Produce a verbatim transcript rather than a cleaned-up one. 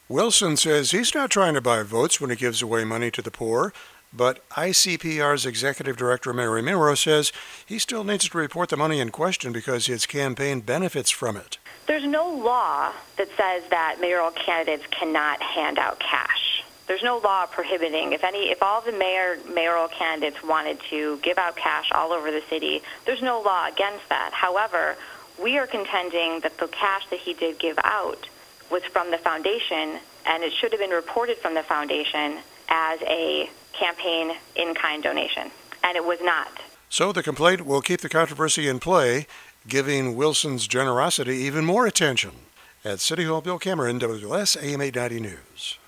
Wilson says he's not trying to buy votes when he gives away money to the poor, but I C P R's executive director Mary Miro says he still needs to report the money in question because his campaign benefits from it. There's no law that says that mayoral candidates cannot hand out cash. There's no law prohibiting. If any, if all the mayor mayoral candidates wanted to give out cash all over the city, there's no law against that. However, we are contending that the cash that he did give out was from the foundation, and it should have been reported from the foundation as a campaign in-kind donation, and it was not. So the complaint will keep the controversy in play, giving Wilson's generosity even more attention. At City Hall, Bill Cameron, W L S A M eight ninety News.